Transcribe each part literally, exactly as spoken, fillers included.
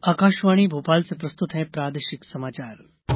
आकाशवाणी भोपाल से प्रस्तुत है प्रादेशिक समाचार।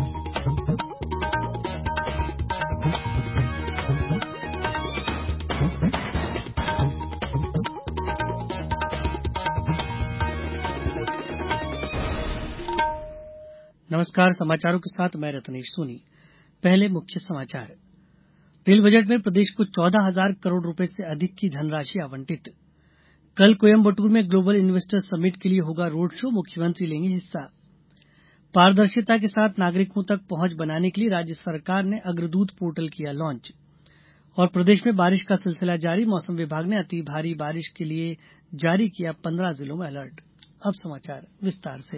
नमस्कार, समाचारों के साथ मैं रत्नेश सोनी। पहले मुख्य समाचार। रेल बजट में प्रदेश को चौदह हजार करोड़ रुपए से अधिक की धनराशि आवंटित। कल कोयम्बटूर में ग्लोबल इन्वेस्टर समिट के लिए होगा रोड शो, मुख्यमंत्री लेंगे हिस्सा। पारदर्शिता के साथ नागरिकों तक पहुंच बनाने के लिए राज्य सरकार ने अग्रदूत पोर्टल किया लॉन्च। और प्रदेश में बारिश का सिलसिला जारी, मौसम विभाग ने अति भारी बारिश के लिए जारी किया पंद्रह जिलों में अलर्ट। अब समाचार विस्तार से।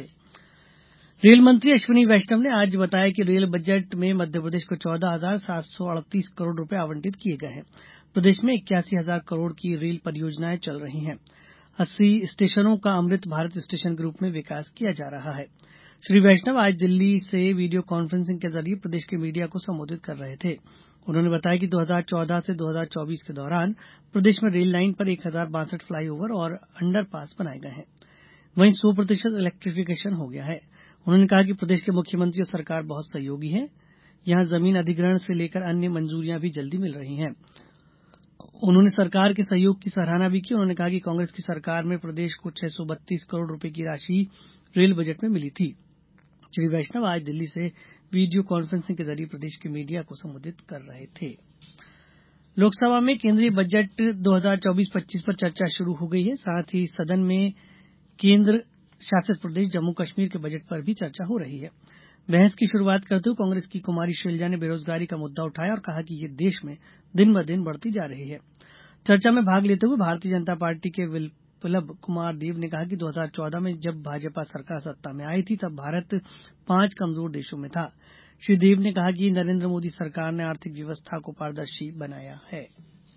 रेल मंत्री अश्विनी वैष्णव ने आज बताया कि रेल बजट में मध्यप्रदेश को चौदह हजार सात सौ अड़तीस करोड़ रुपए आवंटित किए गए हैं। प्रदेश में इक्यासी हजार करोड़ की रेल परियोजनाएं चल रही हैं। अस्सी स्टेशनों का अमृत भारत स्टेशन के रूप में विकास किया जा रहा है। श्री वैष्णव आज दिल्ली से वीडियो कॉन्फ्रेंसिंग के जरिए प्रदेश के मीडिया को संबोधित कर रहे थे। उन्होंने बताया कि दो हजार चौदह से दो हजार चौबीस के दौरान प्रदेश में रेल लाइन पर एक हजार बासठ फ्लाईओवर और अंडरपास बनाए गए हैं। वहीं सौ प्रतिशत इलेक्ट्रिफिकेशन हो गया है। उन्होंने कहा कि प्रदेश के मुख्यमंत्री और सरकार बहुत सहयोगी है। यहां जमीन अधिग्रहण से लेकर अन्य मंजूरियां भी जल्दी मिल रही हैं। उन्होंने सरकार के सहयोग की सराहना भी की। उन्होंने कहा कि कांग्रेस की सरकार में प्रदेश को छह सौ बत्तीस करोड़ रुपए की राशि रेल बजट में मिली थी। श्री वैष्णव आज दिल्ली से वीडियो कॉन्फ्रेंसिंग के जरिए प्रदेश के मीडिया को संबोधित कर रहे थे। लोकसभा में केंद्रीय बजट दो हजार चौबीस पच्चीस पर चर्चा शुरू हो गई है। साथ ही सदन में केंद्र शासित प्रदेश जम्मू कश्मीर के बजट पर भी चर्चा हो रही है। बहस की शुरुआत करते हुए कांग्रेस की कुमारी शैलजा ने बेरोजगारी का मुद्दा उठाया और कहा कि ये देश में दिन ब दिन बढ़ती जा रही है। चर्चा में भाग लेते हुए भारतीय जनता पार्टी के विप्लव कुमार देव ने कहा कि दो हजार चौदह में जब भाजपा सरकार सत्ता में आई थी तब भारत पांच कमजोर देशों में था। श्री देव ने कहा कि नरेंद्र मोदी सरकार ने आर्थिक व्यवस्था को पारदर्शी बनाया है।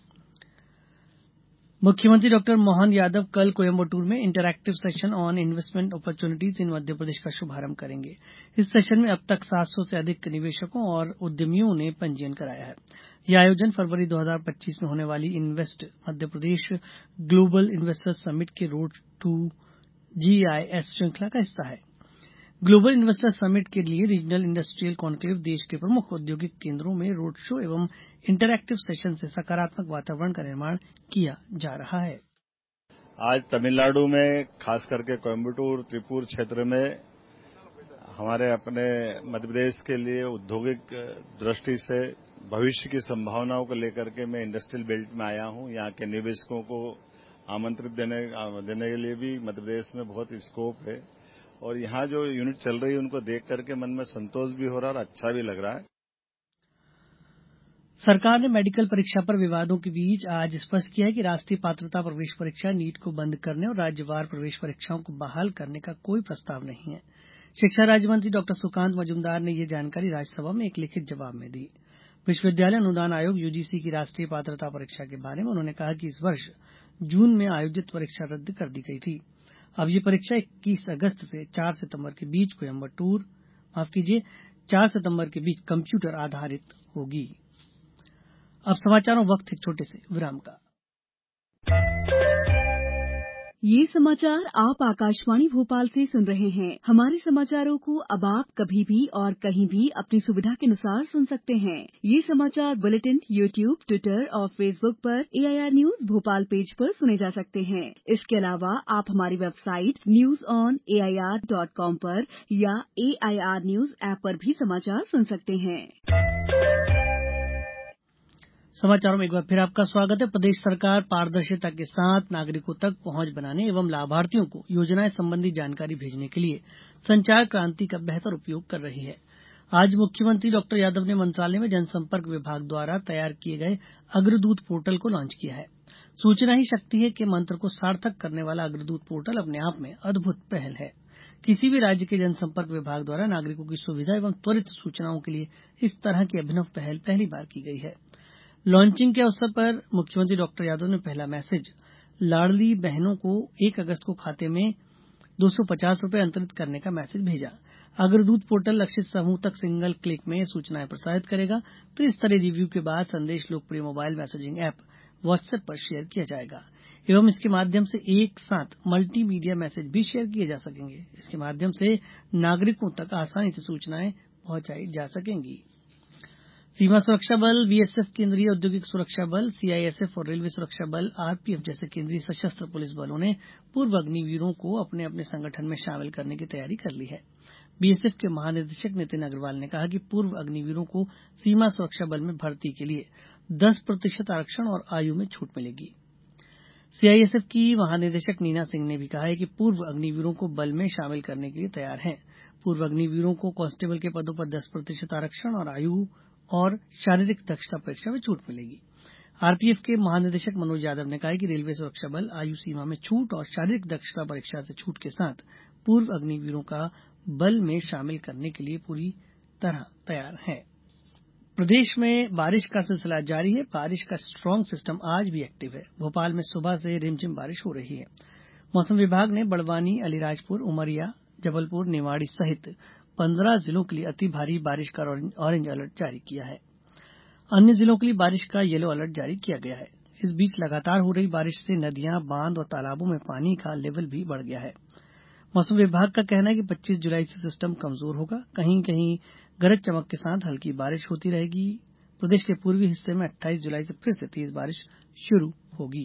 मुख्यमंत्री डॉक्टर मोहन यादव कल कोयम्बटूर में interactive session on investment opportunities in Madhya Pradesh का शुभारंभ करेंगे। इस सेशन में अब तक सात सौ से अधिक निवेशकों और उद्यमियों ने पंजीयन कराया है। यह आयोजन फरवरी दो हजार पच्चीस में होने वाली invest Madhya Pradesh global investor summit के रोड टू जीआईएस श्रृंखला का हिस्सा है। ग्लोबल इन्वेस्टर समिट के लिए रीजनल इंडस्ट्रियल कॉन्क्लेव देश के प्रमुख औद्योगिक केंद्रों में रोड शो एवं इंटरएक्टिव सेशन से सकारात्मक वातावरण का निर्माण किया जा रहा है। आज तमिलनाडु में खास करके कोयम्बटूर त्रिपुर क्षेत्र में हमारे अपने मध्यप्रदेश के लिए औद्योगिक दृष्टि से भविष्य की संभावनाओं को लेकर के मैं इंडस्ट्रियल बेल्ट में आया हूं। यहाँ के निवेशकों को आमंत्रित देने देने के लिए भी मध्यप्रदेश में बहुत स्कोप है और यहाँ जो यूनिट चल रही है उनको देख करके मन में संतोष भी हो रहा है और अच्छा भी लग रहा है। सरकार ने मेडिकल परीक्षा पर विवादों के बीच आज स्पष्ट किया है कि राष्ट्रीय पात्रता प्रवेश परीक्षा नीट को बंद करने और राज्यवार प्रवेश परीक्षाओं को बहाल करने का कोई प्रस्ताव नहीं है। शिक्षा राज्य मंत्री डॉक्टर सुकांत मजूमदार ने यह जानकारी राज्यसभा में एक लिखित जवाब में दी। विश्वविद्यालय अनुदान आयोग यूजीसी की राष्ट्रीय पात्रता परीक्षा के बारे में उन्होंने कहा कि इस वर्ष जून में आयोजित परीक्षा रद्द कर दी गई थी। अब ये परीक्षा इक्कीस अगस्त से चार सितंबर के बीच कोयम्बटूर माफ कीजिए चार सितंबर के बीच कंप्यूटर आधारित होगी। अब समाचारों वक्त एक छोटे से विराम का। ये समाचार आप आकाशवाणी भोपाल से सुन रहे हैं। हमारे समाचारों को अब आप कभी भी और कहीं भी अपनी सुविधा के अनुसार सुन सकते हैं। ये समाचार बुलेटिन यूट्यूब, ट्विटर और फेसबुक पर एआईआर न्यूज भोपाल पेज पर सुने जा सकते हैं। इसके अलावा आप हमारी website news on A I R dot com पर या एआईआर न्यूज ऐप पर भी समाचार सुन सकते हैं। समाचारों में एक बार फिर आपका स्वागत है। प्रदेश सरकार पारदर्शिता के साथ नागरिकों तक पहुंच बनाने एवं लाभार्थियों को योजनाएं संबंधी जानकारी भेजने के लिए संचार क्रांति का बेहतर उपयोग कर रही है। आज मुख्यमंत्री डॉक्टर यादव ने मंत्रालय में जनसंपर्क विभाग द्वारा तैयार किए गए अग्रदूत पोर्टल को लॉन्च किया है। सूचना ही शक्ति है के मंत्र को सार्थक करने वाला अग्रदूत पोर्टल अपने आप में अद्भुत पहल है। किसी भी राज्य के जनसंपर्क विभाग द्वारा नागरिकों की सुविधा एवं त्वरित सूचनाओं के लिए इस तरह की अभिनव पहल पहली बार की गई है। लॉन्चिंग के अवसर पर मुख्यमंत्री डॉक्टर यादव ने पहला मैसेज लाडली बहनों को एक अगस्त को खाते में दो सौ पचास रुपए अंतरित करने का मैसेज भेजा। अग्रदूत पोर्टल लक्षित समूह तक सिंगल क्लिक में सूचनाएं प्रसारित करेगा। तो इस तरह रिव्यू के बाद संदेश लोकप्रिय मोबाइल मैसेजिंग ऐप व्हाट्सएप पर शेयर किया जाएगा। एवं इसके माध्यम से एक साथ मल्टीमीडिया मैसेज भी शेयर किए जा सकेंगे। इसके माध्यम से नागरिकों तक आसानी से सूचनाएं पहुंचाई जा सकेंगी। सीमा सुरक्षा बल, बीएसएफ, केंद्रीय औद्योगिक सुरक्षा बल, सीआईएसएफ और रेलवे सुरक्षा बल, आरपीएफ जैसे केंद्रीय सशस्त्र पुलिस बलों ने पूर्व अग्निवीरों को अपने अपने संगठन में शामिल करने की तैयारी कर ली है। बीएसएफ के महानिदेशक नितिन अग्रवाल ने कहा कि पूर्व अग्निवीरों को सीमा सुरक्षा बल में भर्ती के लिए दस प्रतिशत आरक्षण और आयु में छूट मिलेगी। सीआईएसएफ की महानिदेशक नीना सिंह ने भी कहा है कि पूर्व अग्निवीरों को बल में शामिल करने के लिए तैयार हैं। पूर्व अग्निवीरों को कांस्टेबल के पदों पर दस प्रतिशत आरक्षण और आयु और शारीरिक दक्षता परीक्षा में छूट मिलेगी। आरपीएफ के महानिदेशक मनोज यादव ने कहा कि रेलवे सुरक्षा बल आयु सीमा में छूट और शारीरिक दक्षता परीक्षा से छूट के साथ पूर्व अग्निवीरों का बल में शामिल करने के लिए पूरी तरह तैयार है। प्रदेश में बारिश का सिलसिला जारी है। बारिश का स्ट्रांग सिस्टम आज भी एक्टिव है। भोपाल में सुबह से रिमझिम बारिश हो रही है। मौसम विभाग ने बड़वानी, अलीराजपुर, उमरिया, जबलपुर, निवाड़ी सहित पंद्रह जिलों के लिए अति भारी बारिश का ऑरेंज अलर्ट जारी किया है। अन्य जिलों के लिए बारिश का येलो अलर्ट जारी किया गया है। इस बीच लगातार हो रही बारिश से नदियां, बांध और तालाबों में पानी का लेवल भी बढ़ गया है। मौसम विभाग का कहना है कि पच्चीस जुलाई से सिस्टम कमजोर होगा। कहीं कहीं गरज चमक के साथ हल्की बारिश होती रहेगी। प्रदेश के पूर्वी हिस्से में अट्ठाईस जुलाई से फिर से तेज बारिश शुरू होगी।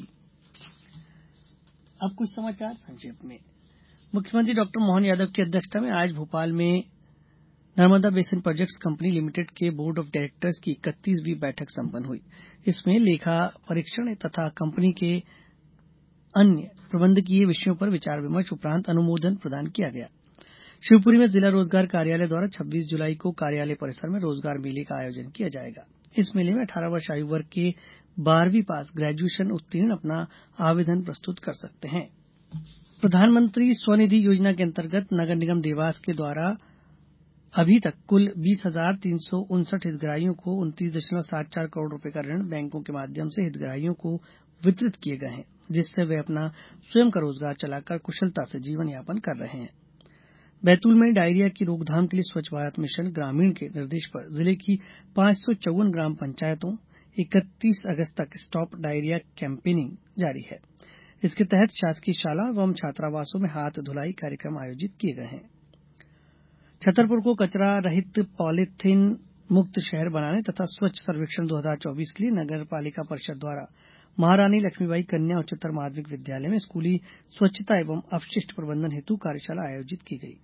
अब कुछ समाचार संक्षेप में। मुख्यमंत्री डॉक्टर मोहन यादव की अध्यक्षता में आज भोपाल में Narmada basin projects company limited के बोर्ड ऑफ डायरेक्टर्स की इकतीसवीं बैठक संपन्न हुई। इसमें लेखा परीक्षण तथा कंपनी के अन्य प्रबंधकीय विषयों पर विचार विमर्श उपरांत अनुमोदन प्रदान किया गया। शिवपुरी में जिला रोजगार कार्यालय द्वारा छब्बीस जुलाई को कार्यालय परिसर में रोजगार मेले का आयोजन किया जाएगा। इस मेले में अठारह वर्ष आयु वर्ग के बारहवीं पास ग्रेजुएशन उत्तीर्ण अपना आवेदन प्रस्तुत कर सकते हैं। प्रधानमंत्री स्वनिधि योजना के अंतर्गत नगर निगम देवास के द्वारा अभी तक कुल बीस हजार तीन सौ उनसठ हितग्राहियों को उनतीस दशमलव सात चार करोड़ रुपए का ऋण बैंकों के माध्यम से हितग्राहियों को वितरित किए गए हैं, जिससे वे अपना स्वयं का रोजगार चलाकर कुशलता से जीवन यापन कर रहे हैं। बैतूल में डायरिया की रोकथाम के लिए स्वच्छ भारत मिशन ग्रामीण के निर्देश पर जिले की पांच सौ चौवन ग्राम पंचायतों इकतीस अगस्त तक स्टॉप डायरिया कैंपेनिंग जारी है। इसके तहत शासकीय शाला एवं छात्रावासों में हाथ धुलाई कार्यक्रम आयोजित किए गए हैं। छतरपुर को कचरा रहित पॉलीथीन मुक्त शहर बनाने तथा स्वच्छ सर्वेक्षण दो हजार चौबीस के लिए नगर पालिका परिषद द्वारा महारानी लक्ष्मीबाई कन्या उच्चतर माध्यमिक विद्यालय में स्कूली स्वच्छता एवं अपशिष्ट प्रबंधन हेतु कार्यशाला आयोजित की गई।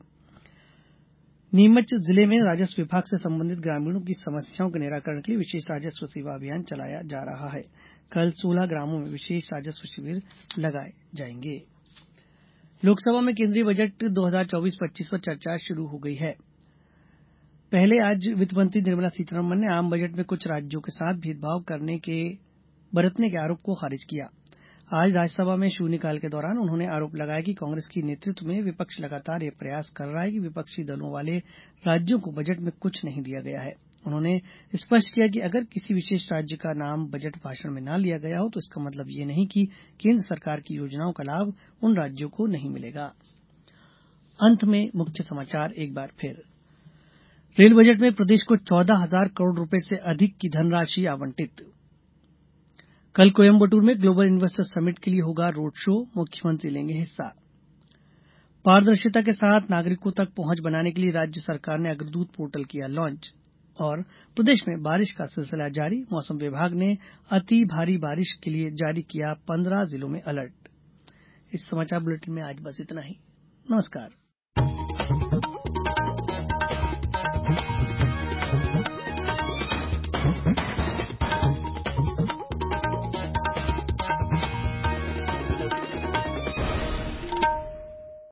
नीमच जिले में राजस्व विभाग से संबंधित ग्रामीणों की समस्याओं के निराकरण के लिए विशेष राजस्व सेवा अभियान चलाया जा रहा है। कल सोलह ग्रामों में विशेष राजस्व शिविर लगाए जाएंगे। लोकसभा में केंद्रीय बजट दो हजार चौबीस पच्चीस पर चर्चा शुरू हो गई है। पहले आज वित्त मंत्री निर्मला सीतारमण ने आम बजट में कुछ राज्यों के साथ भेदभाव करने के बरतने के आरोप को खारिज किया। आज राज्यसभा में शून्यकाल के दौरान उन्होंने आरोप लगाया कि कांग्रेस के नेतृत्व में विपक्ष लगातार यह प्रयास कर रहा है कि विपक्षी दलों वाले राज्यों को बजट में कुछ नहीं दिया गया है। उन्होंने स्पष्ट किया कि अगर किसी विशेष राज्य का नाम बजट भाषण में न लिया गया हो तो इसका मतलब ये नहीं कि केंद्र सरकार की योजनाओं का लाभ उन राज्यों को नहीं मिलेगा। अंत में मुख्य समाचार एक बार फिर। रेल बजट में प्रदेश को चौदह हजार करोड़ रुपए से अधिक की धनराशि आवंटित। कल कोयम्बटूर में ग्लोबल इन्वेस्टर समिट के लिए होगा रोड शो, मुख्यमंत्री लेंगे हिस्सा। पारदर्शिता के साथ नागरिकों तक पहुंच बनाने के लिए राज्य सरकार ने अग्रदूत पोर्टल किया लॉन्च। और प्रदेश में बारिश का सिलसिला जारी, मौसम विभाग ने अति भारी बारिश के लिए जारी किया पंद्रह जिलों में अलर्ट। इस समाचार बुलेटिन में आज बस इतना ही। नमस्कार।